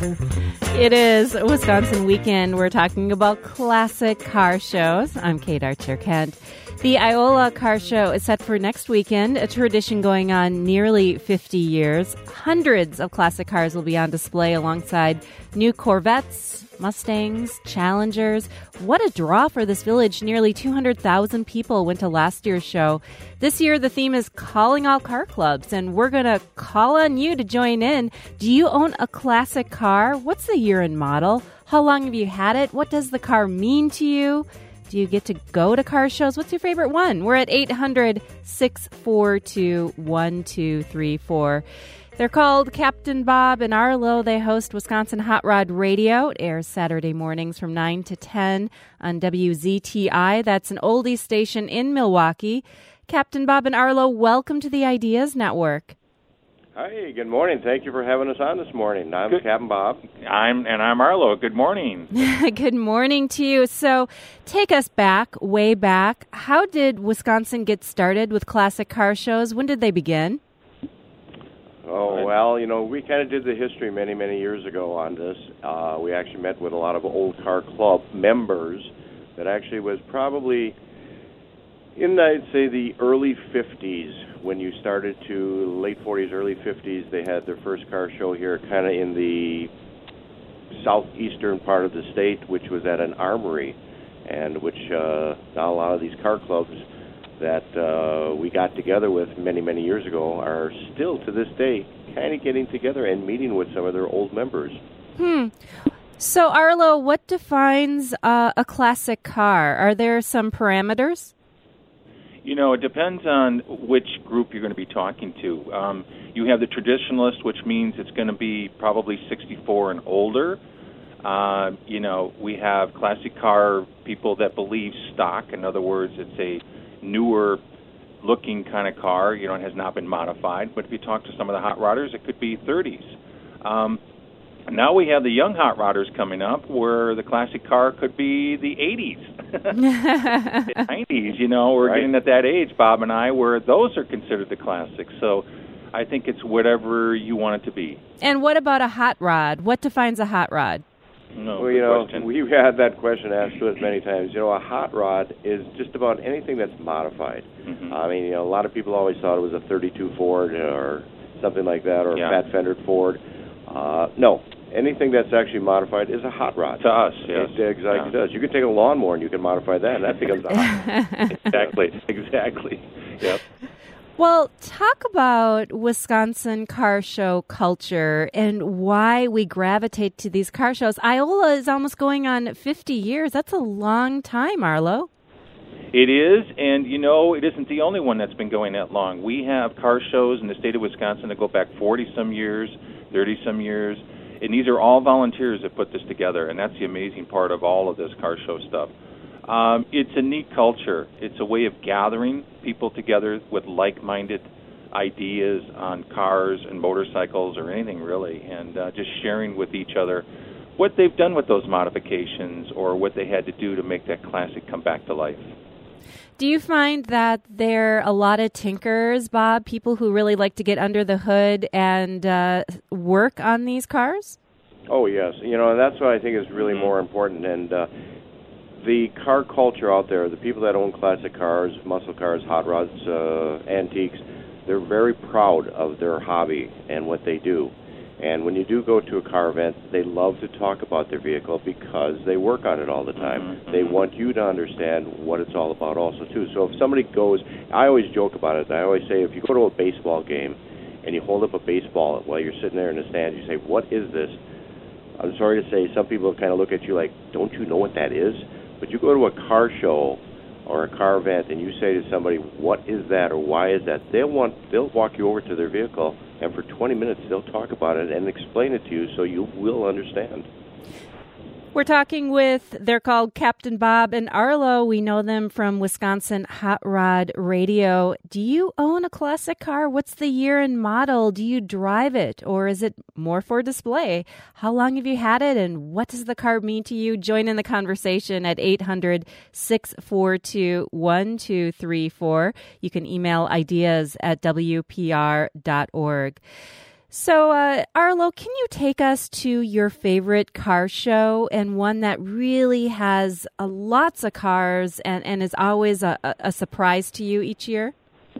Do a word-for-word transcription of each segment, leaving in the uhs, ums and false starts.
It is Wisconsin Weekend. We're talking about classic car shows. I'm Kate Archer-Kent. The Iola Car Show is set for next weekend, a tradition going on nearly fifty years. Hundreds of classic cars will be on display alongside new Corvettes, Mustangs, Challengers. What a draw for this village. Nearly two hundred thousand people went to last year's show. This year, the theme is calling all car clubs, and we're going to call on you to join in. Do you own a classic car? What's the year and model? How long have you had it? What does the car mean to you? Do you get to go to car shows? What's your favorite one? We're at eight hundred, six four two, one two three four. They're called Captain Bob and Arlo. They host Wisconsin Hot Rod Radio. It airs Saturday mornings from nine to ten on W Z T I. That's an oldies station in Milwaukee. Captain Bob and Arlo, welcome to the Ideas Network. Hi, good morning. Thank you for having us on this morning. I'm good. Captain Bob. I'm and I'm Arlo. Good morning. Good morning to you. So take us back, way back. How did Wisconsin get started with classic car shows? When did they begin? Oh, well, you know, we kind of did the history many, many years ago on this. Uh, we actually met with a lot of old car club members that actually was probably in, I'd say, the early fifties when you started to late forties, early fifties. They had their first car show here kind of in the southeastern part of the state, which was at an armory, and which uh, now a lot of these car clubs that uh, we got together with many, many years ago are still to this day kind of getting together and meeting with some of their old members. Hmm. So, Arlo, what defines uh, a classic car? Are there some parameters? You know, it depends on which group you're going to be talking to. Um, you have the traditionalist, which means it's going to be probably sixty-four and older. Uh, you know, we have classic car people that believe stock. In other words, it's a newer looking kind of car, you know, it has not been modified. But if you talk to some of the hot rodders, it could be thirties. Um, now we have the young hot rodders coming up where the classic car could be the eighties, the nineties, you know, we're right. Getting at that age, Bob and I, where those are considered the classics. So I think it's whatever you want it to be. And what about a hot rod? What defines a hot rod? No, well, you know, question. we've had that question asked to us many times. You know, a hot rod is just about anything that's modified. Mm-hmm. I mean, you know, a lot of people always thought it was a thirty-two Ford or something like that, or yeah. a fat-fendered Ford. Uh, no, anything that's actually modified is a hot rod. To us, yes. It exactly yeah. does. You can take a lawnmower and you can modify that, and that becomes a hot rod. Exactly, exactly. Yep. Well, talk about Wisconsin car show culture and why we gravitate to these car shows. Iola is almost going on fifty years. That's a long time, Arlo. It is, and, you know, it isn't the only one that's been going that long. We have car shows in the state of Wisconsin that go back forty-some years, thirty-some years, and these are all volunteers that put this together, and that's the amazing part of all of this car show stuff. Um, it's a neat culture. It's a way of gathering people together with like-minded ideas on cars and motorcycles or anything really, and uh, just sharing with each other what they've done with those modifications or what they had to do to make that classic come back to life. Do you find that there are a lot of tinkers, Bob, people who really like to get under the hood and uh, work on these cars? Oh, yes. You know, and that's what I think is really more important, and uh, the car culture out there, the people that own classic cars, muscle cars, hot rods, uh, antiques, they're very proud of their hobby and what they do. And when you do go to a car event, they love to talk about their vehicle because they work on it all the time. Mm-hmm. They want you to understand what it's all about also, too. So if somebody goes, I always joke about it. I always say if you go to a baseball game and you hold up a baseball while you're sitting there in the stands, you say, what is this? I'm sorry to say, some people kind of look at you like, don't you know what that is? But you go to a car show or a car event and you say to somebody, what is that or why is that? They'll want they'll walk you over to their vehicle, and for twenty minutes they'll talk about it and explain it to you so you will understand. We're talking with, they're called Captain Bob and Arlo. We know them from Wisconsin Hot Rod Radio. Do you own a classic car? What's the year and model? Do you drive it, or is it more for display? How long have you had it, and what does the car mean to you? Join in the conversation at eight hundred, six four two, one two three four. You can email ideas at w p r dot org. So, uh, Arlo, can you take us to your favorite car show and one that really has uh, lots of cars and, and is always a, a surprise to you each year?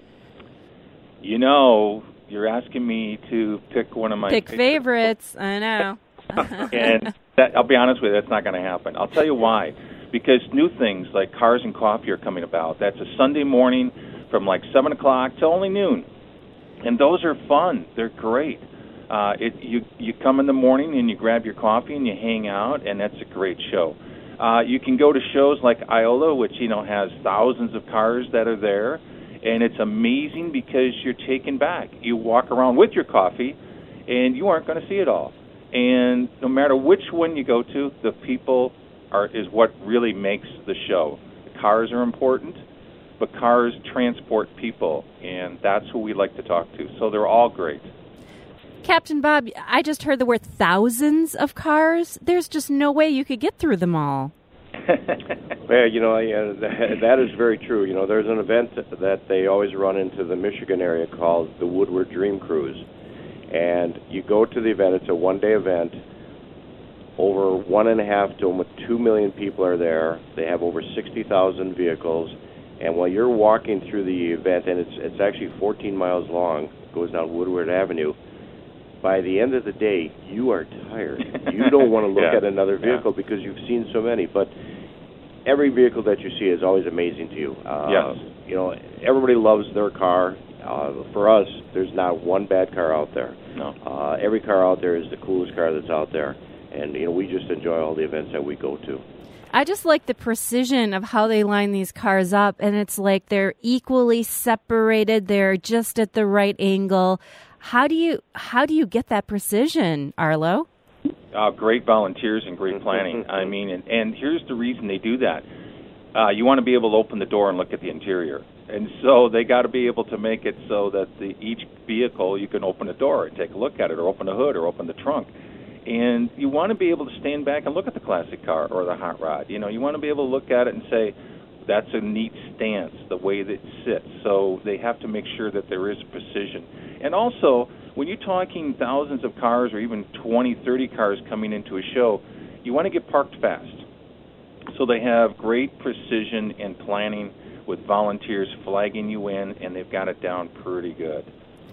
You know, you're asking me to pick one of my pick favorites. I know. And that, I'll be honest with you, that's not going to happen. I'll tell you why. Because new things like Cars and Coffee are coming about. That's a Sunday morning from like seven o'clock till only noon. And those are fun. They're great. Uh, it, you you come in the morning and you grab your coffee and you hang out, and that's a great show. Uh, you can go to shows like Iola, which you know has thousands of cars that are there, and it's amazing because you're taken back. You walk around with your coffee, and you aren't going to see it all. And no matter which one you go to, the people are is what really makes the show. The cars are important, but cars transport people, and that's who we like to talk to. So they're all great. Captain Bob, I just heard the word thousands of cars. There's just no way you could get through them all. Well, you know, yeah, that, that is very true. You know, there's an event that they always run into the Michigan area called the Woodward Dream Cruise. And you go to the event. It's a one-day event. Over one and a half to almost two million people are there. They have over sixty thousand vehicles. And while you're walking through the event, and it's it's actually fourteen miles long, goes down Woodward Avenue, by the end of the day, you are tired. You don't want to look yeah. at another vehicle yeah. because you've seen so many. But every vehicle that you see is always amazing to you. Uh, yes. You know, everybody loves their car. Uh, for us, there's not one bad car out there. No. Uh, every car out there is the coolest car that's out there. And, you know, we just enjoy all the events that we go to. I just like the precision of how they line these cars up, and it's like they're equally separated. They're just at the right angle. How do you how do you get that precision, Arlo? Uh, great volunteers and great planning. I mean, and, and here's the reason they do that. Uh, you want to be able to open the door and look at the interior. And so they got to be able to make it so that the, each vehicle, you can open a door and take a look at it, or open the hood, or open the trunk. And you want to be able to stand back and look at the classic car or the hot rod. You know, you want to be able to look at it and say, that's a neat stance, the way that it sits. So they have to make sure that there is precision. And also, when you're talking thousands of cars or even twenty, thirty cars coming into a show, you want to get parked fast. So they have great precision and planning with volunteers flagging you in, and they've got it down pretty good.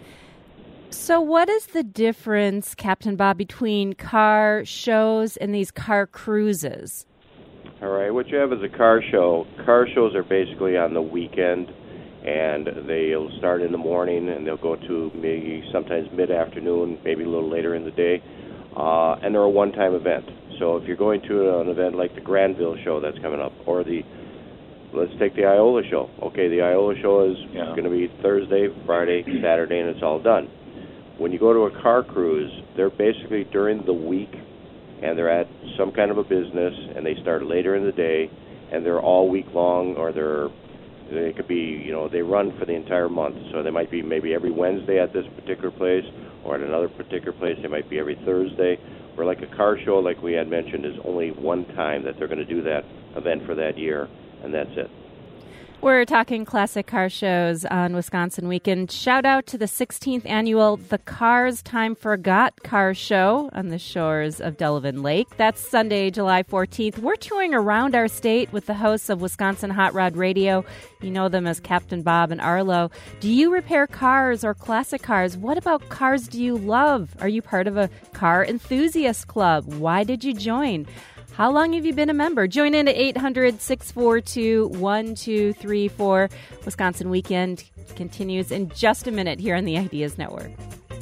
So what is the difference, Captain Bob, between car shows and these car cruises? All right, what you have is a car show. Car shows are basically on the weekend, and they'll start in the morning, and they'll go to maybe sometimes mid-afternoon, maybe a little later in the day, uh, and they're a one-time event. So if you're going to an event like the Granville show that's coming up, or the, let's take the Iola show. Okay, the Iola show is yeah. going to be Thursday, Friday, Saturday, and it's all done. When you go to a car cruise, they're basically during the week, and they're at some kind of a business, and they start later in the day, and they're all week long, or they're they could be, you know, they run for the entire month. So they might be maybe every Wednesday at this particular place, or at another particular place. They might be every Thursday. Or like a car show, like we had mentioned, is only one time that they're going to do that event for that year, and that's it. We're talking classic car shows on Wisconsin Weekend. Shout out to the sixteenth annual The Cars Time Forgot car show on the shores of Delavan Lake. That's Sunday, July fourteenth. We're touring around our state with the hosts of Wisconsin Hot Rod Radio. You know them as Captain Bob and Arlo. Do you repair cars or classic cars? What about cars do you love? Are you part of a car enthusiast club? Why did you join? How long have you been a member? Join in at eight hundred, six four two, one two three four. Wisconsin Weekend continues in just a minute here on the Ideas Network.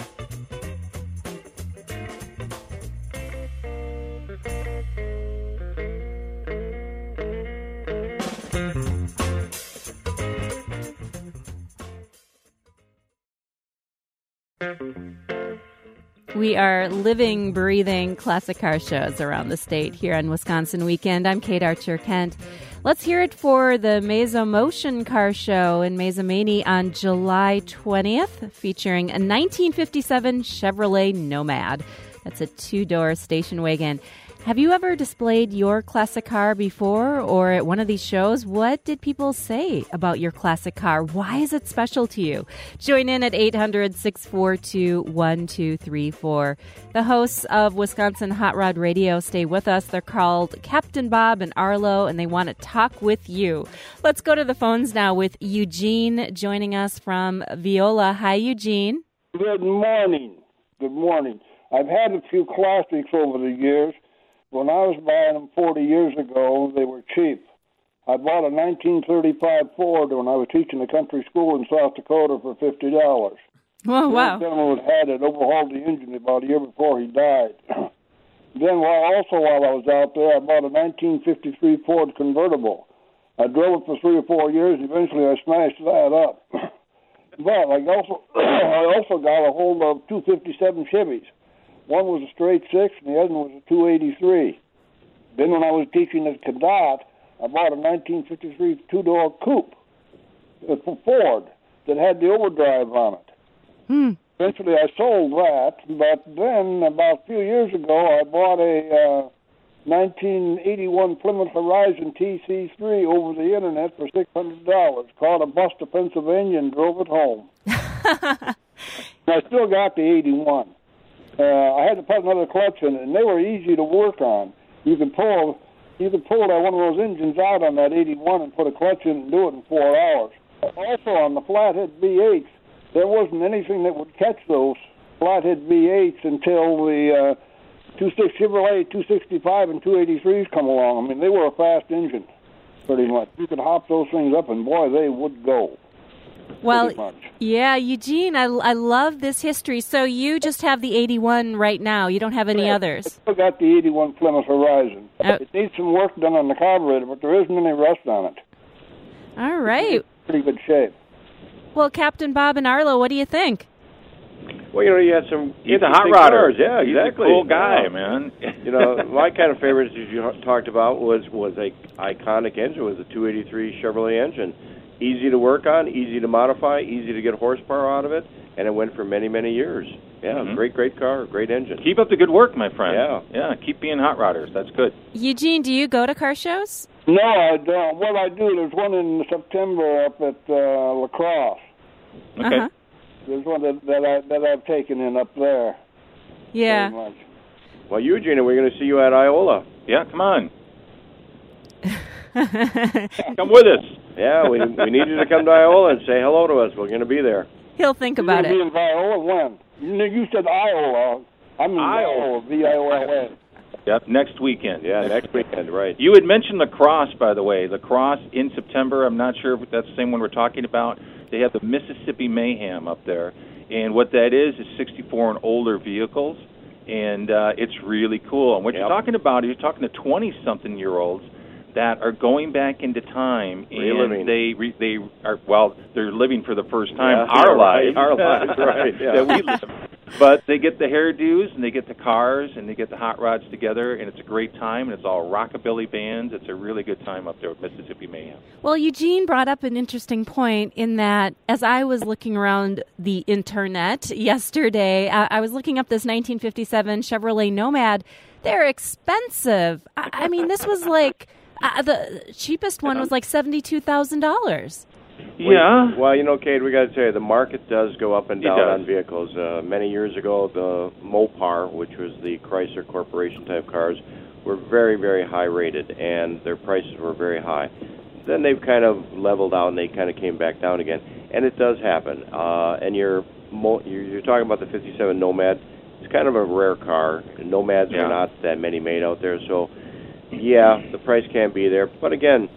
We are living, breathing classic car shows around the state here on Wisconsin Weekend. I'm Kate Archer-Kent. Let's hear it for the Mesa Motion Car Show in Mazomanie on July twentieth, featuring a nineteen fifty-seven Chevrolet Nomad. That's a two-door station wagon. Have you ever displayed your classic car before or at one of these shows? What did people say about your classic car? Why is it special to you? Join in at eight hundred, six four two, one two three four. The hosts of Wisconsin Hot Rod Radio stay with us. They're called Captain Bob and Arlo, and they want to talk with you. Let's go to the phones now with Eugene joining us from Viola. Hi, Eugene. Good morning. Good morning. I've had a few classics over the years. When I was buying them forty years ago, they were cheap. I bought a nineteen thirty-five Ford when I was teaching a country school in South Dakota for fifty dollars. Oh, wow. The gentleman had it, overhauled the engine about a year before he died. Then while also while I was out there, I bought a nineteen fifty-three Ford convertible. I drove it for three or four years. Eventually, I smashed that up. But I also, I also got a hold of two fifty-seven Chevys. One was a straight six, and the other one was a two eighty-three. Then when I was teaching at Cadott, I bought a nineteen fifty-three two-door coupe for Ford that had the overdrive on it. Hmm. Eventually, I sold that, but then about a few years ago, I bought a uh, nineteen eighty-one Plymouth Horizon T C three over the internet for six hundred dollars. Caught a bus to Pennsylvania and drove it home. I still got the eighty-one. Uh, I had to put another clutch in it, and they were easy to work on. You could pull, you could pull that one of those engines out on that eighty-one and put a clutch in and do it in four hours. Also, on the flathead V eights, there wasn't anything that would catch those flathead V eights until the uh, two sixty Chevrolet two sixty-five and two eighty-threes come along. I mean, they were a fast engine, pretty much. You could hop those things up, and boy, they would go. Well, yeah, Eugene, I, I love this history. So you just have the eighty-one right now. You don't have any yeah, others. I still got the eighty-one Plymouth Horizon. Oh. It needs some work done on the carburetor, but there isn't any rust on it. All right. It's in pretty good shape. Well, Captain Bob and Arlo, what do you think? Well, you know, you had some. He's a hot rodder. Yeah, He's exactly. a cool guy, yeah. man. You know, my kind of favorites, as you talked about, was was a iconic engine, was a two eighty-three Chevrolet engine. Easy to work on, easy to modify, easy to get horsepower out of it, and it went for many, many years. Yeah, Mm-hmm. great, great car, great engine. Keep up the good work, my friend. Yeah. Yeah, keep being hot rodders. That's good. Eugene, do you go to car shows? No, I don't. What I do, there's one in September up at uh, La Crosse. Okay. Uh-huh. There's one that, that, I, that I've taken in up there. Yeah. Very much. Well, Eugene, we're going to see you at Iola. Yeah, come on. Come with us. Yeah, we we need you to come to Iola and say hello to us. We're going to be there. He'll think about You're it. going to be in Viola when? You, you said Iola. I'm in Iola, V I O L A. Yep, next weekend. Yeah, next weekend, right. You had mentioned lacrosse, by the way. Lacrosse in September. I'm not sure if that's the same one we're talking about. They have the Mississippi Mayhem up there. And what that is is sixty-four and older vehicles. And uh, it's really cool. And what Yep. you're talking about is you're talking to twenty-something-year-olds that are going back into time, and Reliving. they re, they are well, they're living for the first time Yeah, our right, lives, our lives, right, yeah. that we live. But they get the hairdos and they get the cars and they get the hot rods together, and it's a great time. And it's all rockabilly bands. It's a really good time up there with Mississippi Mayhem. Well, Eugene brought up an interesting point in that as I was looking around the internet yesterday, I, I was looking up this nineteen fifty-seven Chevrolet Nomad. They're expensive. I, I mean, this was like uh, the cheapest one was like seventy-two thousand dollars. Yeah. Well, you know, Kate, we got to tell you, the market does go up and It down does. on vehicles. Uh, many years ago, the Mopar, which was the Chrysler Corporation type cars, were very, very high rated, and their prices were very high. Then they've kind of leveled out, and they kind of came back down again. And it does happen. Uh, and you're, mo- you're you're talking about the fifty-seven Nomad. It's kind of a rare car. Nomads Yeah. are not that many made out there, so yeah, the price can be there. But again,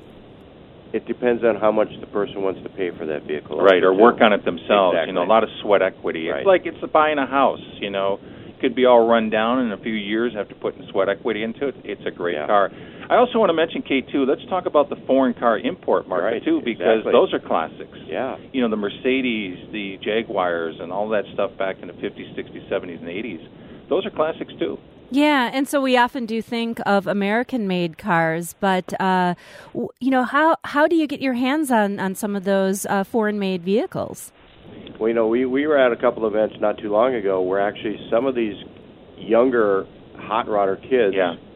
it depends on how much the person wants to pay for that vehicle. Right, or work on it themselves. Exactly. You know, a lot of sweat equity. Right. It's like it's buying a house, you know. It could be all run down in a few years, have to put in sweat equity into it. It's a great Yeah. car. I also want to mention, K two, let's talk about the foreign car import market, Right, too, because exactly. those are classics. Yeah. You know, the Mercedes, the Jaguars, and all that stuff back in the fifties, sixties, seventies, and eighties. Those are classics, too. Yeah, and so we often do think of American-made cars, but uh, w- you know, how how do you get your hands on, on some of those uh, foreign-made vehicles? Well, you know, we, we were at a couple events not too long ago where actually some of these younger hot rodder kids Yeah.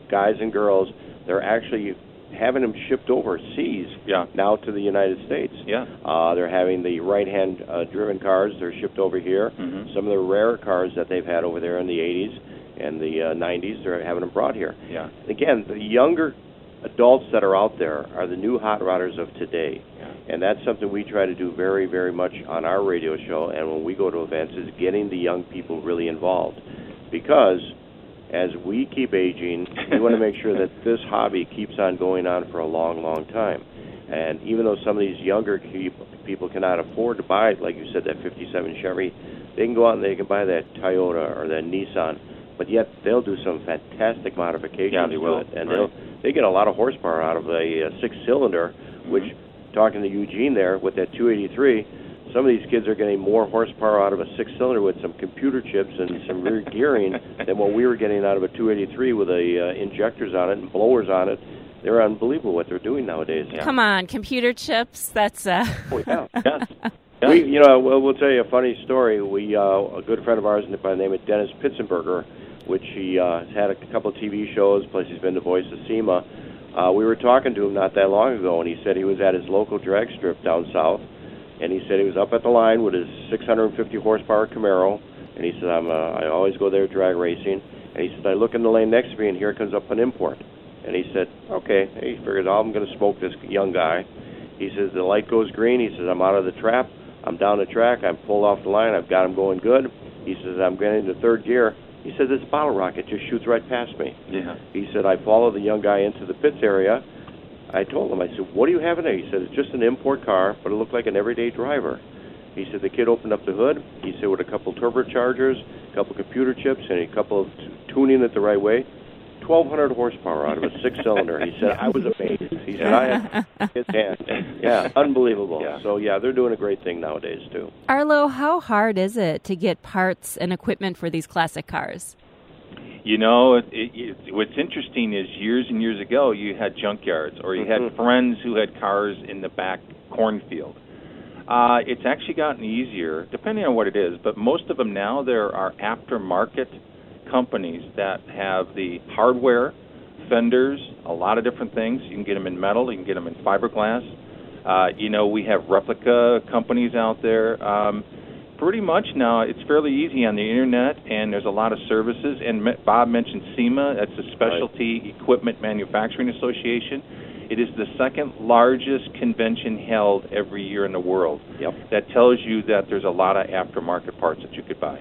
guys and girls, they're actually having them shipped overseas yeah. now to the United States. Yeah. Uh, they're having the right-hand uh, driven cars. They're shipped over here. Mm-hmm. Some of the rare cars that they've had over there in the eighties and the uh, nineties, they're having them brought here. Yeah. Again, the younger adults that are out there are the new hot rodders of today. Yeah. And that's something we try to do very, very much on our radio show and when we go to events is getting the young people really involved. Because as we keep aging, we want to make sure that this hobby keeps on going on for a long, long time. And even though some of these younger people cannot afford to buy, like you said, that fifty-seven Chevy, they can go out and they can buy that Toyota or that Nissan, but yet they'll do some fantastic modifications yeah, they will. to it. And right. they'll, they get a lot of horsepower out of a, a six-cylinder, mm-hmm. which, talking to Eugene there with that two eighty-three, some of these kids are getting more horsepower out of a six-cylinder with some computer chips and some rear gearing than what we were getting out of a two eighty-three with a uh, injectors on it and blowers on it. They're unbelievable what they're doing nowadays. Yeah. Come on, computer chips. That's uh. Oh yeah. yes. We, you know, we'll, we'll tell you a funny story. We, uh, a good friend of ours by the name of Dennis Pitzenberger, which he uh, has had a couple of T V shows, plus he's been the voice of SEMA. Uh, we were talking to him not that long ago, and he said he was at his local drag strip down south. And he said he was up at the line with his six hundred fifty horsepower Camaro, and he said, I'm, uh, I always go there drag racing. And he said, I look in the lane next to me, and here comes up an import. And he said, okay. And he figured, oh, I'm going to smoke this young guy. He says, the light goes green. He says, I'm out of the trap. I'm down the track. I'm pulled off the line. I've got him going good. He says, I'm getting into third gear. He said, this bottle rocket just shoots right past me. Yeah. He said, I follow the young guy into the pits area. I told him, I said, what do you have in there? He said, it's just an import car, but it looked like an everyday driver. He said, the kid opened up the hood. He said, with a couple turbochargers, a couple computer chips, and a couple of t- tuning it the right way, twelve hundred horsepower out of a six-cylinder. He said, I was amazed. He said, I had his hand. Yeah, unbelievable. Yeah. So, yeah, they're doing a great thing nowadays, too. Arlo, how hard is it to get parts and equipment for these classic cars? You know, it, it, it, what's interesting is years and years ago, you had junkyards, or you mm-hmm. had friends who had cars in the back cornfield. Uh, it's actually gotten easier, depending on what it is, but most of them now, there are aftermarket companies that have the hardware, fenders, a lot of different things. You can get them in metal, you can get them in fiberglass. Uh, you know, we have replica companies out there. Um, Pretty much now, it's fairly easy on the internet, and there's a lot of services. And Bob mentioned SEMA. That's the Specialty right. Equipment Manufacturing Association. It is the second largest convention held every year in the world. Yep. That tells you that there's a lot of aftermarket parts that you could buy.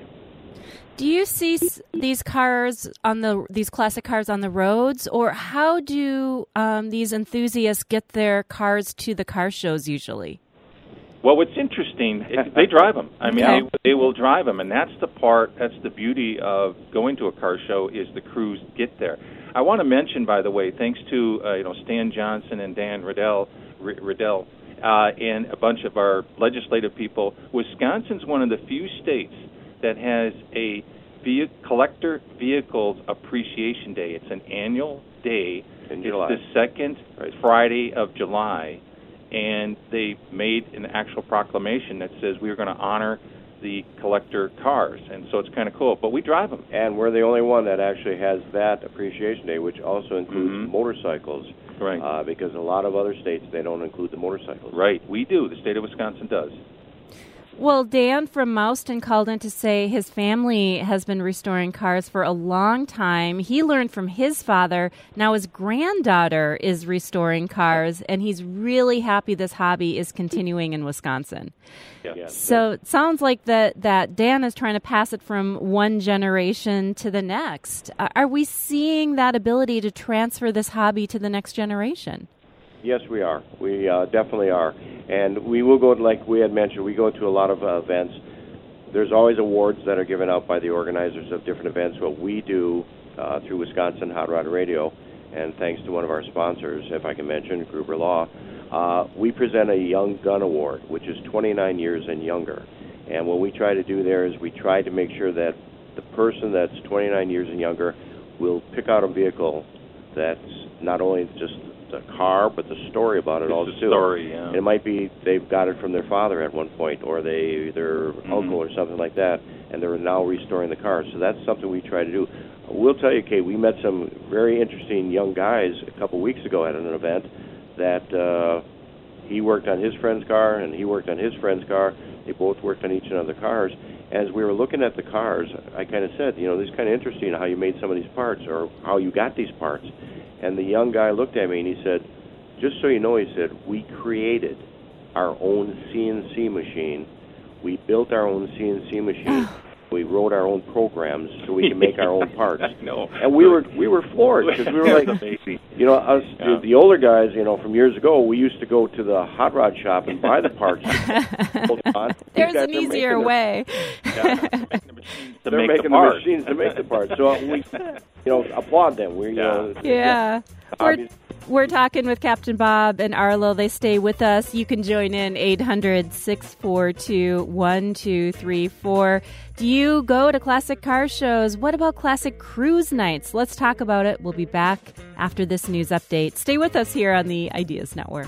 Do you see these cars on the these classic cars on the roads, or how do um, these enthusiasts get their cars to the car shows usually? Well, what's interesting, it, they drive them. I mean, yeah. they, they will drive them, and that's the part, that's the beauty of going to a car show is the crews get there. I want to mention, by the way, thanks to uh, you know Stan Johnson and Dan Riddell, R- Riddell uh, and a bunch of our legislative people, Wisconsin's one of the few states that has a ve- collector vehicles appreciation day. It's an annual day. In it's July. the second right. Friday of July. And they made an actual proclamation that says we are going to honor the collector cars. And so it's kind of cool. But we drive them. And we're the only one that actually has that appreciation day, which also includes mm-hmm. motorcycles. Right. Uh, because a lot of other states, they don't include the motorcycles. Right. We do. The state of Wisconsin does. Well, Dan from Mouston called in to say his family has been restoring cars for a long time. He learned from his father. Now his granddaughter is restoring cars, and he's really happy this hobby is continuing in Wisconsin. Yeah. Yeah. So it sounds like that, that Dan is trying to pass it from one generation to the next. Uh, are we seeing that ability to transfer this hobby to the next generation? Yes, we are. We uh, definitely are. And we will go, like we had mentioned, we go to a lot of uh, events. There's always awards that are given out by the organizers of different events. What we do uh, through Wisconsin Hot Rod Radio, and thanks to one of our sponsors, if I can mention, Gruber Law, uh, we present a Young Gun Award, which is twenty-nine years and younger. And what we try to do there is we try to make sure that the person that's twenty-nine years and younger will pick out a vehicle that's not only just the car, but the story about it it's all the too. Story, yeah. And it might be they've got it from their father at one point, or they their mm-hmm. uncle or something like that, and they're now restoring the car. So that's something we try to do. we'll tell you, Kate, we met some very interesting young guys a couple weeks ago at an event that uh, he worked on his friend's car and he worked on his friend's car. They both worked on each other's cars. As we were looking at the cars, I kind of said, you know, this is kind of interesting how you made some of these parts or how you got these parts. And the young guy looked at me and he said, just so you know, he said, we created our own C N C machine. We built our own C N C machine. We wrote our own programs so we can make our own parts. I know. And we were we were floored because we were like, you know, us yeah. the, the older guys, you know, from years ago, we used to go to the hot rod shop and buy the parts. There's an easier way. Yeah, they're they're make making the, the machines to make the parts. So we, you know, applaud them. We, you yeah. know, yeah. We're, we're talking with Captain Bob and Arlo. They stay with us. You can join in eight hundred, six four two, one two three four. Do you go to classic car shows? What about classic cruise nights? Let's talk about it. We'll be back after this news update. Stay with us here on the Ideas Network.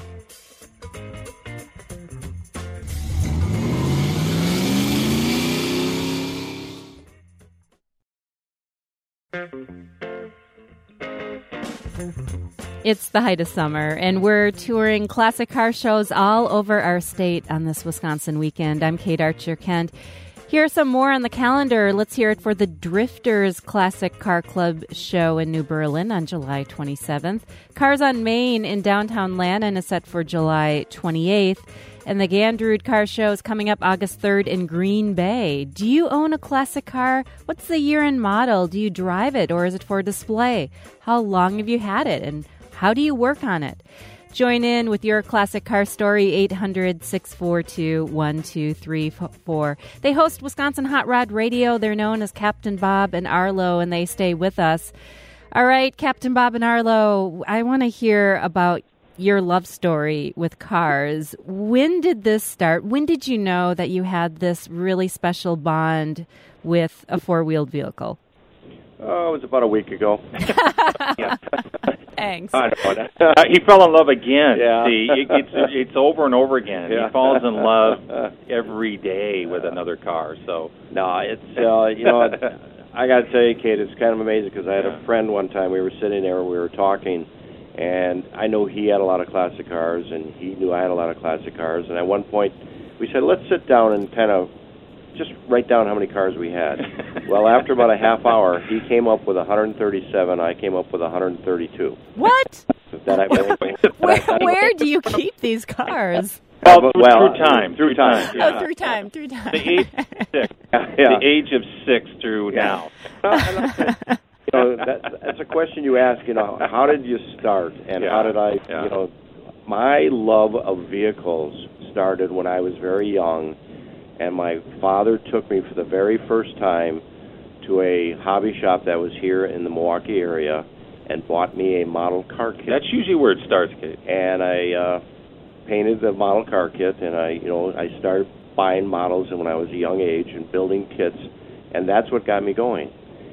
It's the height of summer, and we're touring classic car shows all over our state on this Wisconsin weekend. I'm Kate Archer-Kent. Here are some more on the calendar. Let's hear it for the Drifters Classic Car Club show in New Berlin on July twenty-seventh. Cars on Main in downtown Lannon is set for July twenty-eighth. And the Gandrud Car Show is coming up August third in Green Bay. Do you own a classic car? What's the year and model? Do you drive it, or is it for display? How long have you had it, and how do you work on it? Join in with your classic car story, eight hundred, six four two, one two three four. They host Wisconsin Hot Rod Radio. They're known as Captain Bob and Arlo, and they stay with us. All right, Captain Bob and Arlo, I want to hear about your love story with cars. When did this start? When did you know that you had this really special bond with a four-wheeled vehicle? Oh, it was about a week ago. yeah. Thanks. Uh, he fell in love again. Yeah. See, it, it's it's over and over again. Yeah. He falls in love every day with another car. So no, it's uh, you know, I got to tell you, Kate, it's kind of amazing because I had yeah. a friend one time. We were sitting there, we were talking, and I know he had a lot of classic cars, and he knew I had a lot of classic cars. And at one point, we said, let's sit down and kind of just write down how many cars we had. Well, after about a half hour, he came up with one hundred thirty-seven. I came up with one hundred thirty-two. What? That I, where, where do you keep these cars? Well, well, through, well, through time. Through time. Yeah. Oh, through time, through time. The age of six. Yeah. The age of six through Yeah. now. You know, that, that's a question you ask, you know, how did you start? And Yeah. how did I, Yeah. you know, my love of vehicles started when I was very young, and my father took me for the very first time to a hobby shop that was here in the Milwaukee area and bought me a model car kit. That's usually where it starts, Kate. And I uh, painted the model car kit, and I, you know, I started buying models when I was a young age and building kits, and that's what got me going.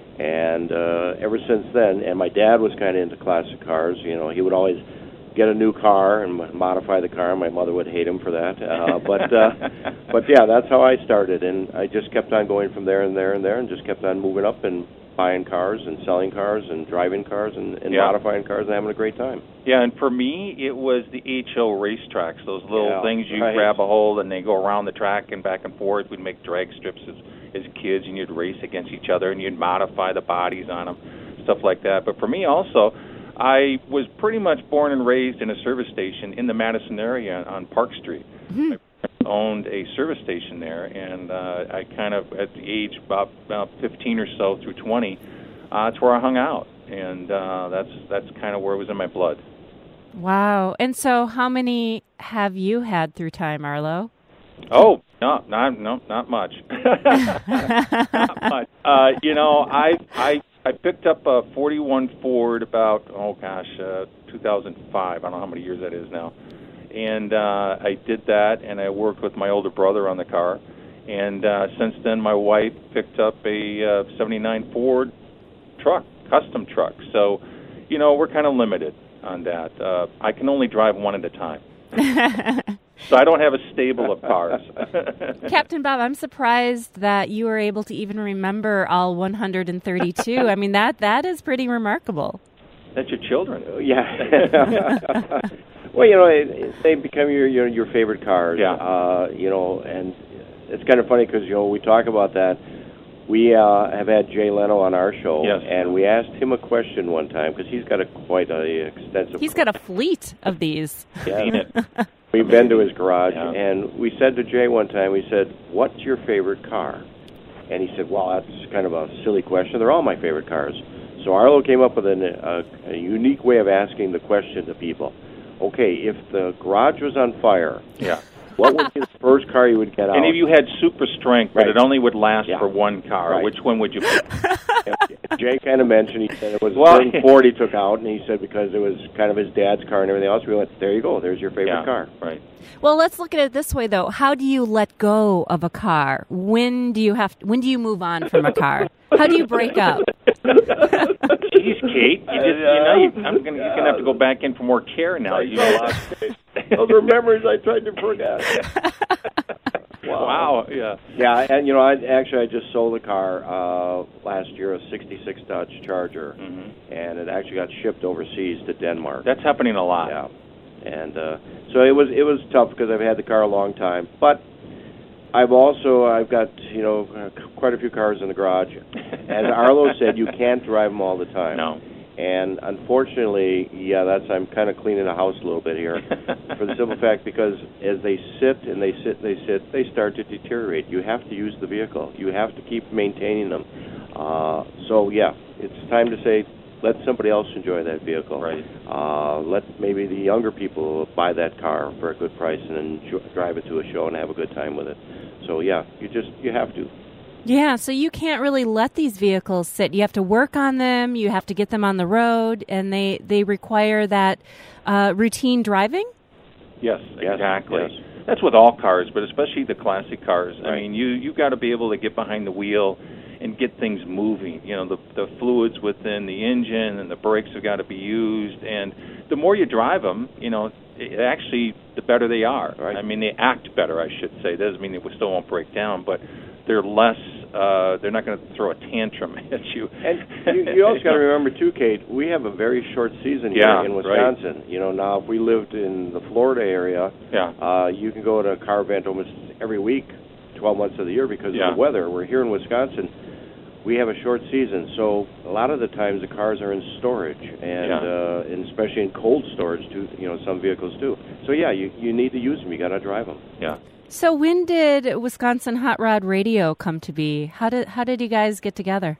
And uh, ever since then, and my dad was kind of into classic cars. You know, he would always get a new car and modify the car. My mother would hate him for that. Uh, but, uh, but yeah, that's how I started, and I just kept on going from there and there and there, and just kept on moving up and buying cars and selling cars and driving cars and, and Yeah. modifying cars and having a great time. Yeah, and for me, it was the H O racetracks, those little Yeah, things you right. grab a hold and they go around the track and back and forth. We'd make drag strips as, as kids, and you'd race against each other, and you'd modify the bodies on them, stuff like that. But for me also, I was pretty much born and raised in a service station in the Madison area on Park Street. Mm-hmm. My parents owned a service station there, and uh, I kind of, at the age about, about fifteen or so through twenty, uh, that's where I hung out. And uh, that's that's kind of where it was in my blood. Wow. And so how many have you had through time, Arlo? Oh, no, not no, not much. Not much. Uh, you know, I I I picked up a forty-one Ford about oh gosh, uh, two thousand five. I don't know how many years that is now. And uh, I did that, and I worked with my older brother on the car. And uh, since then, my wife picked up a uh, seventy-nine Ford truck, custom truck. So, you know, we're kind of limited on that. Uh, I can only drive one at a time. So I don't have a stable of cars. Captain Bob, I'm surprised that you were able to even remember all one hundred thirty-two. I mean, that that is pretty remarkable. That's your children. Yeah. Well, you know, it, it, they become your, your your favorite cars. Yeah. Uh, you know, and it's kind of funny because, you know, we talk about that. We uh, have had Jay Leno on our show, yes. and we asked him a question one time because he's got a quite a extensive. He's got a fleet of these. Yeah. Seen it. We've been to his garage, Yeah. and we said to Jay one time, we said, "What's your favorite car?" And he said, "Well, that's kind of a silly question. They're all my favorite cars." So Arlo came up with an, a, a unique way of asking the question to people. Okay, if the garage was on fire, yeah. what would be the first car you would get out? And if you had super strength, Right. but it only would last Yeah. for one car, Right. which one would you pick? And Jay kind of mentioned, he said it was a Well, certain Ford he took out, and he said because it was kind of his dad's car and everything else, we went, there you go, there's your favorite yeah, car. right. Well, let's look at it this way, though. How do you let go of a car? When do you have? When do you move on from a car? How do you break up? Jeez, Kate, you just, you know, you, I'm gonna, you're gonna have to go back in for more care now. You Those are memories I tried to forget. Wow. Yeah. Yeah, and you know, I actually I just sold a car uh, last year, a sixty-six Dodge Charger, Mm-hmm. and it actually got shipped overseas to Denmark. That's happening a lot. Yeah, and uh, so it was it was tough because I've had the car a long time, but I've also I've got you know quite a few cars in the garage. As Arlo said, you can't drive them all the time. No. And unfortunately, yeah, that's I'm kind of cleaning the house a little bit here, for the simple fact because as they sit and they sit and they sit, they start to deteriorate. You have to use the vehicle. You have to keep maintaining them. Uh, so yeah, it's time to say, let somebody else enjoy that vehicle. Right. Uh, let maybe the younger people buy that car for a good price and enjoy, drive it to a show and have a good time with it. So yeah, you just you have to. Yeah, so you can't really let these vehicles sit. You have to work on them. You have to get them on the road, and they, they require that uh, routine driving? Yes, Yes, exactly. yes. That's with all cars, but especially the classic cars. I Right. mean, you you got to be able to get behind the wheel and get things moving. You know, the the fluids within the engine and the brakes have got to be used. And the more you drive them, you know, it actually the better they are. Right. I mean, they act better, I should say. That doesn't mean they still won't break down, but they're less. Uh, they're not going to throw a tantrum at you. And you, you also got to remember too, Kate. We have a very short season here Yeah, in Wisconsin. Right. You know, now if we lived in the Florida area, yeah. uh, you can go to a car event almost every week, twelve months of the year because yeah. of the weather. We're here in Wisconsin. We have a short season, so a lot of the times the cars are in storage, and, yeah. uh, and especially in cold storage too. You know, some vehicles do. So yeah, you you need to use them. You got to drive them. Yeah. So when did Wisconsin Hot Rod Radio come to be? How did how did you guys get together?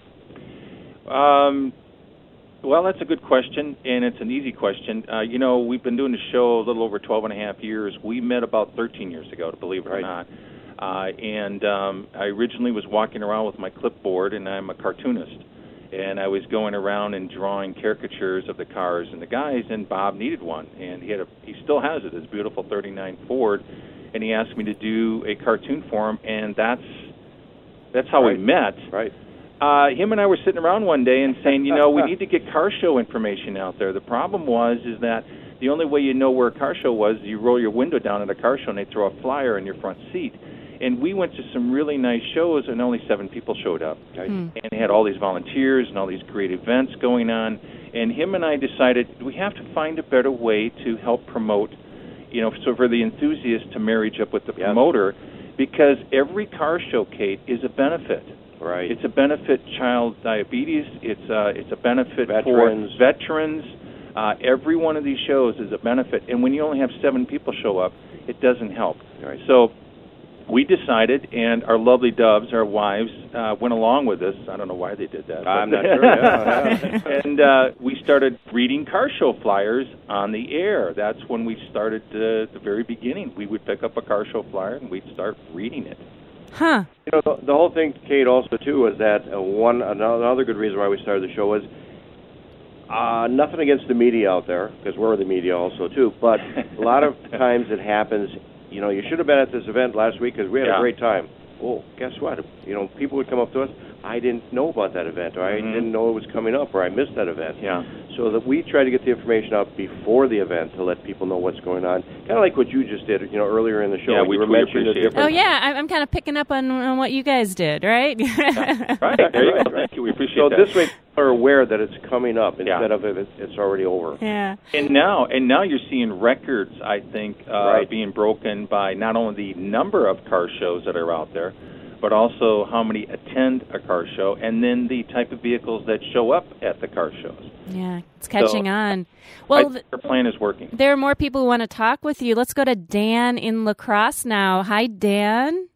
Um, well, that's a good question, and it's an easy question. Uh, you know, we've been doing the show a little over twelve and a half years. We met about thirteen years ago, to believe it Right. or not. Uh, and um, I originally was walking around with my clipboard, and I'm a cartoonist. And I was going around and drawing caricatures of the cars and the guys, and Bob needed one. And he had a, he still has it, his beautiful thirty-nine Ford. And he asked me to do a cartoon for him, and that's that's how Right. we met. Right. Uh, him and I were sitting around one day and saying, you know, we need to get car show information out there. The problem was is that the only way you know where a car show was, you roll your window down at a car show and they throw a flyer in your front seat. And we went to some really nice shows, and only seven people showed up. Right. Hmm. And they had all these volunteers and all these great events going on. And him and I decided we have to find a better way to help promote, you know, so for the enthusiast to marriage up with the Yes. promoter, because every car show, Kate, is a benefit. Right. It's a benefit child diabetes. It's a, it's a benefit Veterans. for veterans. Uh, every one of these shows is a benefit. And when you only have seven people show up, it doesn't help. Right. So we decided, and our lovely doves, our wives, uh, went along with us. I don't know why they did that. I'm but- not sure. Yeah, yeah. and uh, we started reading car show flyers on the air. That's when we started uh, at the very beginning. We would pick up a car show flyer, and we'd start reading it. Huh. You know, the, the whole thing, Kate, also too, was that uh, one another good reason why we started the show was uh, nothing against the media out there, because we're the media also too. But a lot of times it happens. You know, you should have been at this event last week because we had Yeah. a great time. Well, guess what? You know, people would come up to us. I didn't know about that event, or I Mm-hmm. didn't know it was coming up, or I missed that event. Yeah. So that we try to get the information out before the event to let people know what's going on. Kind of like what you just did, you know, earlier in the show. Yeah, you we- were we mentioning the appreciate it. different. Oh, yeah, I- I'm kind of picking up on, on what you guys did, right? Yeah. Right. There you go. Thank you. We appreciate So that. this way, people are aware that it's coming up Yeah. instead of if it's, it's already over. Yeah. And now, and now you're seeing records, I think, uh, Right. being broken by not only the number of car shows that are out there, but also how many attend a car show, and then the type of vehicles that show up at the car shows. Yeah, it's catching So, on. I Well, think our plan is working. there are more people who want to talk with you. Let's go to Dan in La Crosse now. Hi, Dan.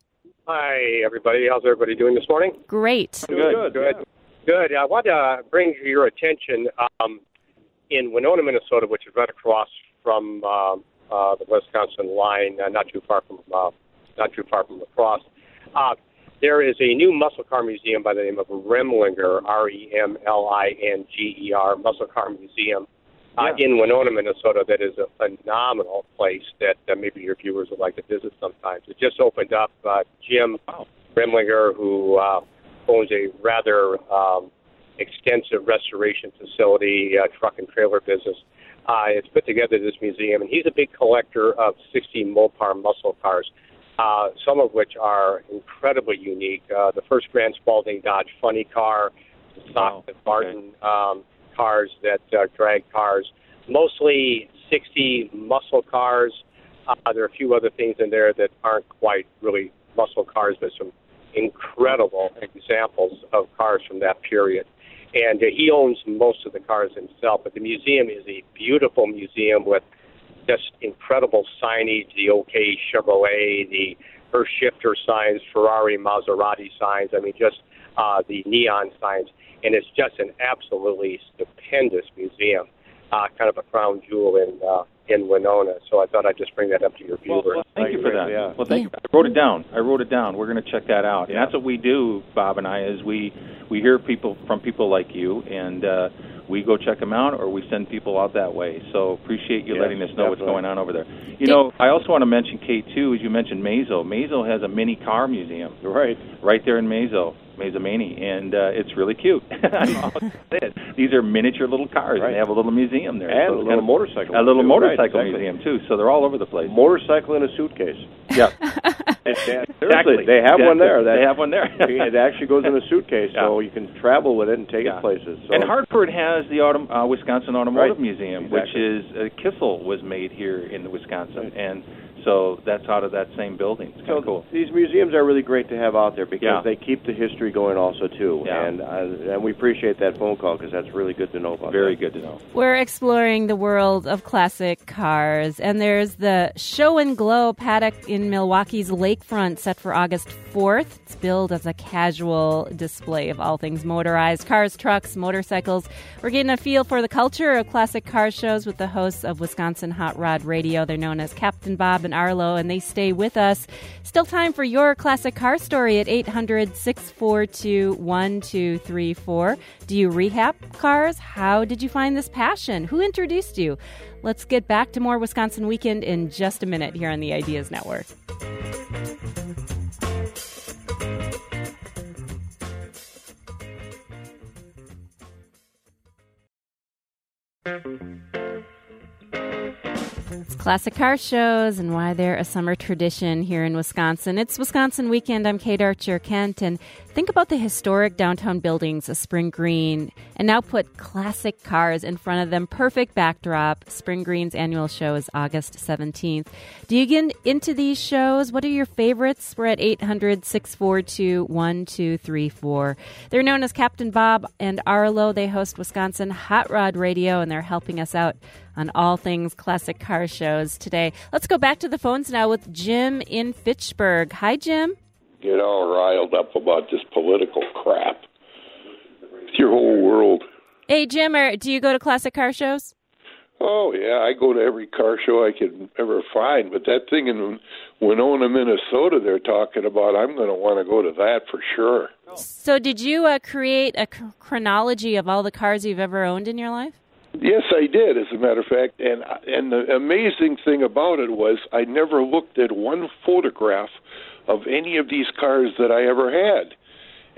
Hi, everybody. How's everybody doing this morning? Great. Good, Good. Good. Good. I want to bring to your attention um, in Winona, Minnesota, which is right across from uh, uh, the Wisconsin line, uh, not too far from uh, not too far from La Crosse. Uh, there is a new muscle car museum by the name of Remlinger, R E M L I N G E R, Muscle Car Museum, uh, Yeah. in Winona, Minnesota. That is a phenomenal place that uh, maybe your viewers would like to visit sometimes. It just opened up. Uh, Jim Remlinger, who uh, owns a rather um, extensive restoration facility, uh, truck and trailer business, uh, has put together this museum, and he's a big collector of sixty Mopar muscle cars. Uh, some of which are incredibly unique. Uh, the first Grand Spalding Dodge Funny car, the Wow. Stockton Martin um, cars that uh, drag cars, mostly sixty muscle cars. Uh, there are a few other things in there that aren't quite really muscle cars, but some incredible examples of cars from that period. And uh, he owns most of the cars himself, but the museum is a beautiful museum with just incredible signage, the OK Chevrolet, the Earth Shifter signs, Ferrari, Maserati signs, I mean, just uh, the neon signs. And it's just an absolutely stupendous museum, uh, kind of a crown jewel in uh, in Winona. So I thought I'd just bring that up to your Well, viewers. well, thank you for that. Yeah. Well, thank you. I wrote it down. I wrote it down. We're going to check that out. And that's what we do, Bob and I, is we, we hear people from people like you, and uh, we go check them out, or we send people out that way. So appreciate you Yes, letting us know what's definitely. going on over there. You know, I also want to mention K two, as you mentioned, Mazo. Mazo has a mini car museum Right. right there in Mazo, Mazomanie, and uh, it's really cute. I don't know how to say it. These are miniature little cars, Right. and they have a little museum there. And So a it's little kind of- motorcycle. A little too. motorcycle Right, exactly. museum, too, so they're all over the place. Motorcycle in a suitcase. Yeah. Seriously, they have one there. That, They have one there. it actually goes in a suitcase, Yeah. so you can travel with it and take Yeah. it places. So And Hartford has the autom- uh, Wisconsin Automotive Right. Museum, Exactly. which is uh, Kissel was made here in Wisconsin, and so that's out of that same building. It's kind So of cool. these museums are really great to have out there because Yeah. they keep the history going also too, Yeah. and uh, and we appreciate that phone call because that's really good to know about. Very that. good to know. We're exploring the world of classic cars, and there's the Show and Glow paddock in Milwaukee's lakefront set for August fourth. It's billed as a casual display of all things motorized cars, trucks, motorcycles. We're getting a feel for the culture of classic car shows with the hosts of Wisconsin Hot Rod Radio. They're known as Captain Bob and Arlo, and they stay with us. Still time for your classic car story at eight hundred, six four two, one two three four. Do you rehab cars? How did you find this passion? Who introduced you? Let's get back to more Wisconsin Weekend in just a minute here on the Ideas Network. It's classic car shows and why they're a summer tradition here in Wisconsin. It's Wisconsin Weekend. I'm Kate Archer-Kent, and think about the historic downtown buildings of Spring Green, and now put classic cars in front of them. Perfect backdrop. Spring Green's annual show is August seventeenth. Do you get into these shows? What are your favorites? We're at eight hundred, six four two, one two three four. They're known as Captain Bob and Arlo. They host Wisconsin Hot Rod Radio, and they're helping us out on all things classic car shows today. Let's go back to the phones now with Jim in Fitchburg. Hi, Jim. Get all riled up about this political crap. It's your whole world. Hey, Jim, are, do you go to classic car shows? Oh, yeah, I go to every car show I could ever find, but that thing in Winona, Minnesota they're talking about, I'm going to want to go to that for sure. So did you uh, create a ch- chronology of all the cars you've ever owned in your life? Yes, I did, as a matter of fact. And and the amazing thing about it was I never looked at one photograph of any of these cars that I ever had.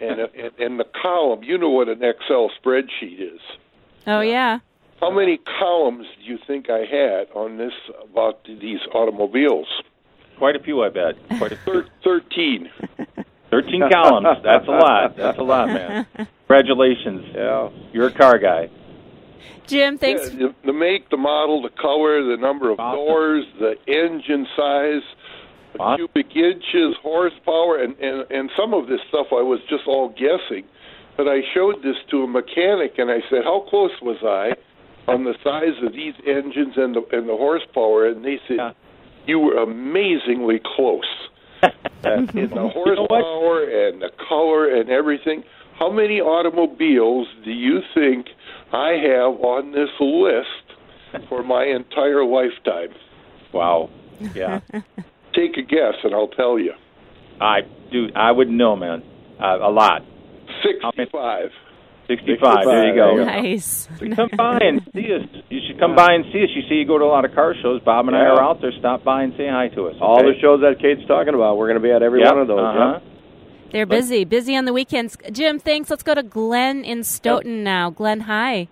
and, and and the column. You know what an Excel spreadsheet is. Oh yeah. How many columns do you think I had on this about these automobiles? Quite a few, I bet. Quite a few. Thirteen. Thirteen columns. That's a lot. That's a lot, man. Congratulations. Yeah. You're a car guy. Jim, thanks. Yeah, the, the make, the model, the color, the number of Awesome. doors, the engine size, the Awesome. cubic inches, horsepower, and, and, and some of this stuff I was just all guessing. But I showed this to a mechanic, and I said, how close was I on the size of these engines and the, and the horsepower? And they said, Yeah. you were amazingly close. uh, in the horsepower and the color and everything. How many automobiles do you think I have on this list for my entire lifetime? Wow. Yeah. Take a guess, and I'll tell you. I, dude, I wouldn't know, man. Uh, a lot. sixty-five. sixty-five. There you go. Nice. Come by and see us. You should come by and see us. You see, you go to a lot of car shows. Bob and I Yeah. are out there. Stop by and say hi to us. All okay? the shows that Kate's talking about, we're going to be at every Yep. one of those. Uh-huh. Yep. They're busy, busy on the weekends. Jim, thanks. Let's go to Glenn in Stoughton now. Glenn, hi.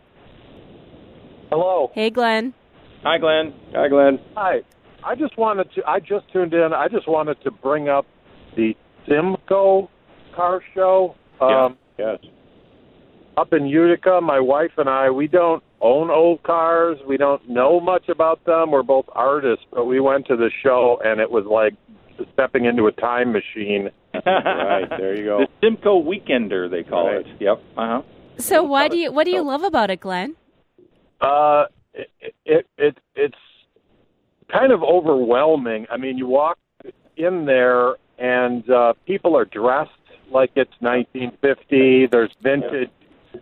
Hello. Hey, Glenn. Hi, Glenn. Hi, Glenn. Hi. I just wanted to, I just tuned in. I just wanted to bring up the Simcoe car show. Um, Yes. Up in Utica, my wife and I, we don't own old cars. We don't know much about them. We're both artists, but we went to the show, and it was like stepping into a time machine. Right, there you go. The Simcoe Weekender, they call Right. it. Yep. Uh-huh. So, why do you what do you love about it, Glenn? Uh, it, it it it's kind of overwhelming. I mean, you walk in there, and uh, people are dressed like it's nineteen fifty. There's vintage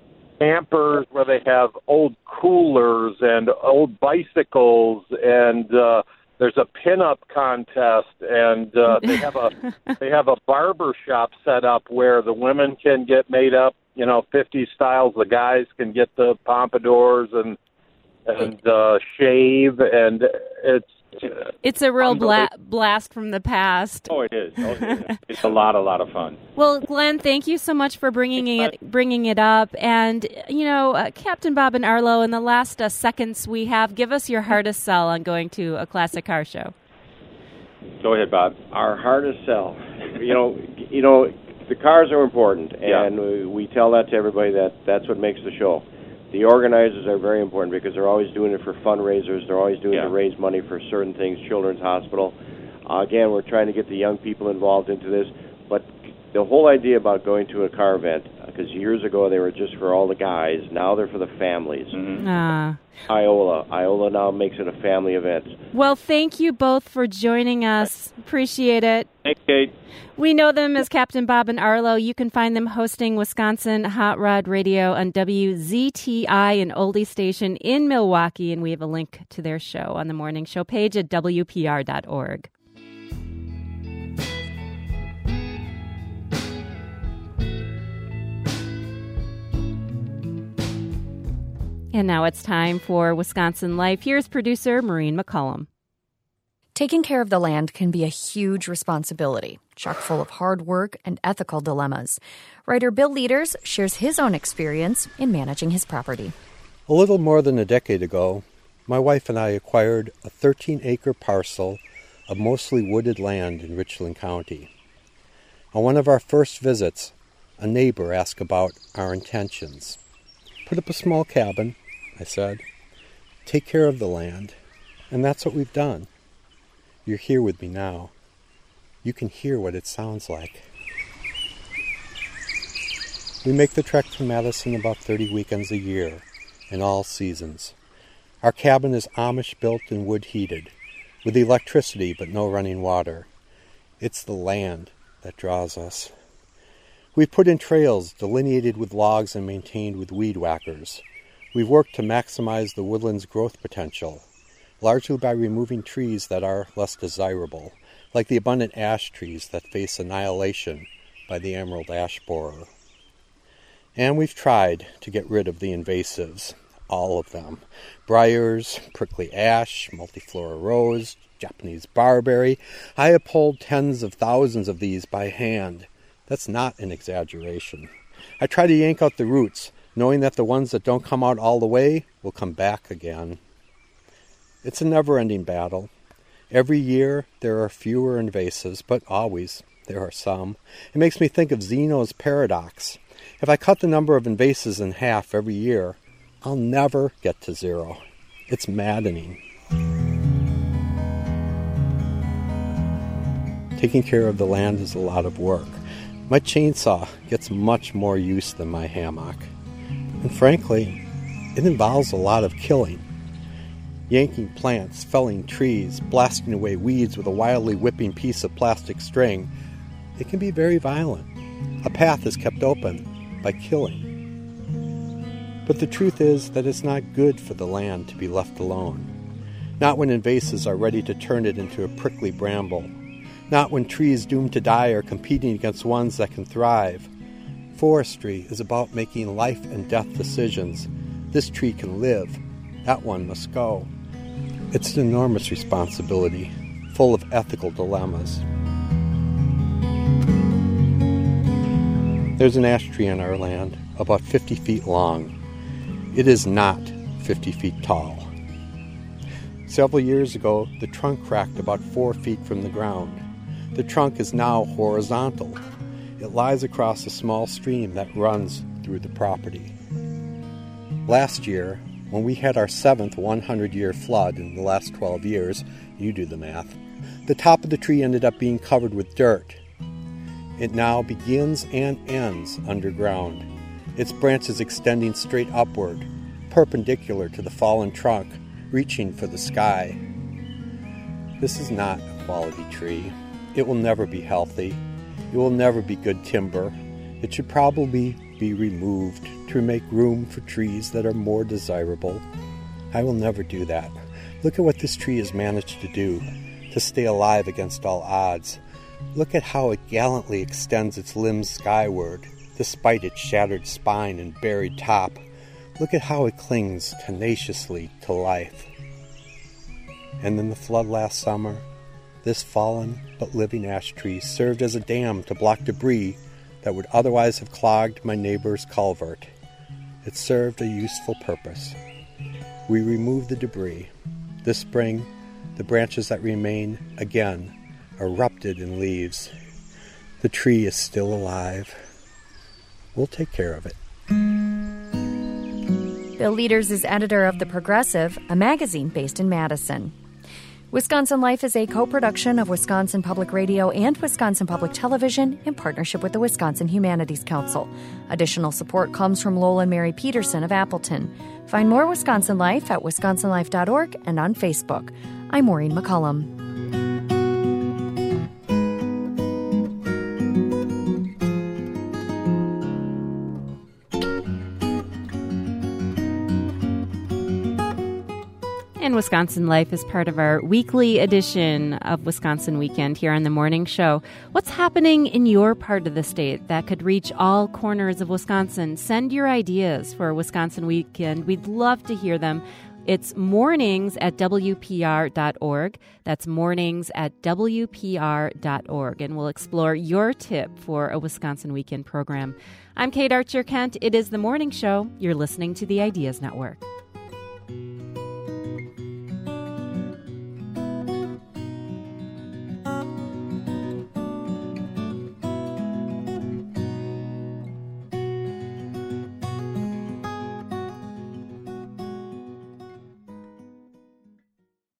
campers where they have old coolers and old bicycles, and uh, there's a pinup contest, and uh, they have a they have a barber shop set up where the women can get made up, you know, fifties styles. The guys can get the pompadours and and uh, shave, and it's uh, It's a real bla- Unbelievable. blast from the past. Oh, it is. Oh, it is. It's a lot, a lot of fun. Well, Glenn, thank you so much for bringing it bringing it up. And you know, uh, Captain Bob and Arlo, in the last uh, seconds we have, give us your hardest sell on going to a classic car show. Go ahead, Bob. Our hardest sell. You know, you know, the cars are important, Yeah. and we, we tell that to everybody that that's what makes the show. The organizers are very important because they're always doing it for fundraisers. They're always doing Yeah. it to raise money for certain things, Children's Hospital. Uh, again, we're trying to get the young people involved into this. But the whole idea about going to a car event, because years ago they were just for all the guys, now they're for the families. Mm-hmm. Ah. Iola. Iola now makes it a family event. Well, thank you both for joining us. Appreciate it. Thanks, Kate. We know them as Captain Bob and Arlo. You can find them hosting Wisconsin Hot Rod Radio on W Z T I, an oldie station in Milwaukee, and we have a link to their show on the morning show page at W P R dot org. And now it's time for Wisconsin Life. Here's producer Maureen McCullum. Taking care of the land can be a huge responsibility, chock full of hard work and ethical dilemmas. Writer Bill Leaders shares his own experience in managing his property. A little more than a decade ago, my wife and I acquired a thirteen-acre parcel of mostly wooded land in Richland County. On one of our first visits, a neighbor asked about our intentions. "Put up a small cabin," I said. "Take care of the land." And that's what we've done. You're here with me now. You can hear what it sounds like. We make the trek to Madison about thirty weekends a year, in all seasons. Our cabin is Amish-built and wood-heated, with electricity but no running water. It's the land that draws us. We've put in trails delineated with logs and maintained with weed whackers. We've worked to maximize the woodland's growth potential, largely by removing trees that are less desirable, like the abundant ash trees that face annihilation by the emerald ash borer. And we've tried to get rid of the invasives, all of them. Briars, prickly ash, multiflora rose, Japanese barberry. I have pulled tens of thousands of these by hand, That's not an exaggeration. I try to yank out the roots, knowing that the ones that don't come out all the way will come back again. It's a never-ending battle. Every year there are fewer invasives, but always there are some. It makes me think of Zeno's paradox. If I cut the number of invasives in half every year, I'll never get to zero. It's maddening. Taking care of the land is a lot of work. My chainsaw gets much more use than my hammock. And frankly, it involves a lot of killing. Yanking plants, felling trees, blasting away weeds with a wildly whipping piece of plastic string. It can be very violent. A path is kept open by killing. But the truth is that it's not good for the land to be left alone. Not when invasives are ready to turn it into a prickly bramble. Not when trees doomed to die are competing against ones that can thrive. Forestry is about making life and death decisions. This tree can live. That one must go. It's an enormous responsibility, full of ethical dilemmas. There's an ash tree on our land, about fifty feet long. It is not fifty feet tall. Several years ago, the trunk cracked about four feet from the ground. The trunk is now horizontal. It lies across a small stream that runs through the property. Last year, when we had our seventh hundred-year flood in the last twelve years, you do the math, the top of the tree ended up being covered with dirt. It now begins and ends underground, its branches extending straight upward, perpendicular to the fallen trunk, reaching for the sky. This is not a quality tree. It will never be healthy. It will never be good timber. It should probably be removed to make room for trees that are more desirable. I will never do that. Look at what this tree has managed to do, to stay alive against all odds. Look at how it gallantly extends its limbs skyward, despite its shattered spine and buried top. Look at how it clings tenaciously to life. And then the flood last summer, this fallen but living ash tree served as a dam to block debris that would otherwise have clogged my neighbor's culvert. It served a useful purpose. We removed the debris. This spring, the branches that remain, again, erupted in leaves. The tree is still alive. We'll take care of it. Bill Leaders is editor of The Progressive, a magazine based in Madison. Wisconsin Life is a co-production of Wisconsin Public Radio and Wisconsin Public Television in partnership with the Wisconsin Humanities Council. Additional support comes from Lowell and Mary Peterson of Appleton. Find more Wisconsin Life at wisconsin life dot org and on Facebook. I'm Maureen McCullum. And Wisconsin Life is part of our weekly edition of Wisconsin Weekend here on the morning show. What's happening in your part of the state that could reach all corners of Wisconsin? Send your ideas for Wisconsin Weekend. We'd love to hear them. It's mornings at W P R dot org. That's mornings at W P R dot org. And we'll explore your tip for a Wisconsin Weekend program. I'm Kate Archer-Kent. It is the morning show. You're listening to the Ideas Network.